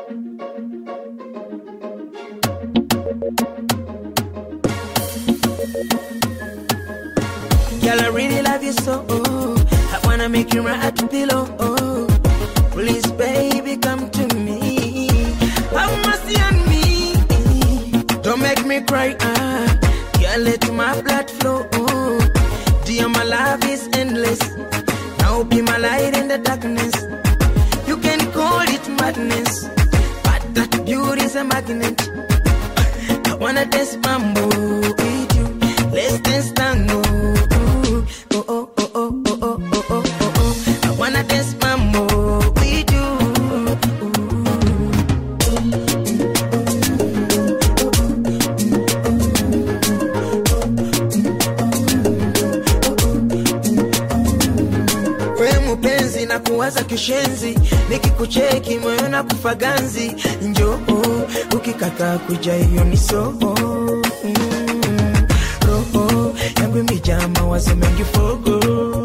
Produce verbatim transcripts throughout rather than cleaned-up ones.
Girl, I really love you so. Oh, I wanna make you my heart pillow. Oh, please, baby, come to me. Have mercy on me. Don't make me cry. Ah, girl, let my blood flow. Oh, dear, my love is endless. Now be my light in the darkness. You can call it madness, but that beauty's a magnet. I wanna dance mambo with you. Let's dance tango. Oh, oh, oh, oh, oh, oh, oh, oh, oh. I wanna dance mambo with you. We mupenzi na kuwaza kishenzi, nikikucheki moyo na kufaganzi. Njoo ukikata kuja hiyo ni soho. Roho yangu imejaa mawazo mengi fogo.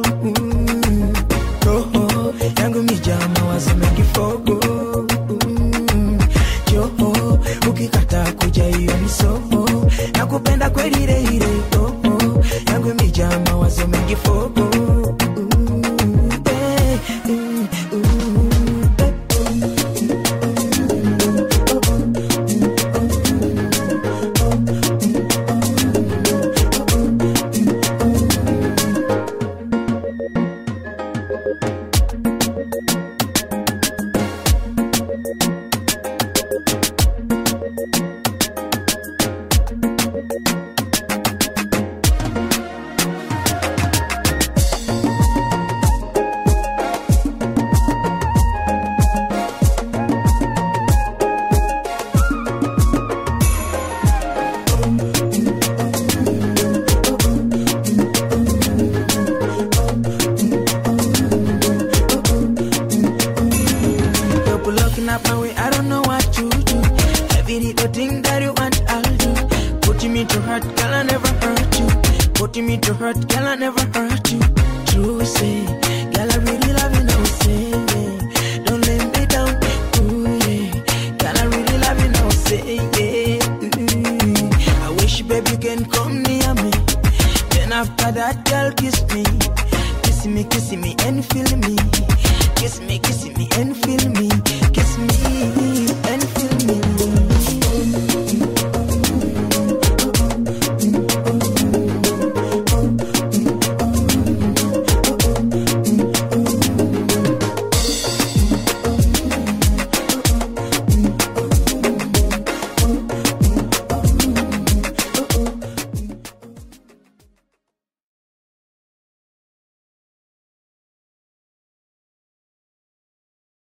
Roho yangu imejaa mawazo mengi fogo. Njoo ukikata kuja hiyo ni soho. Nakupenda kweli ile ile. Roho yangu imejaa mawazo mengi fogo. Me to hurt, girl, I never hurt you. True say, girl, I really love you now. Say,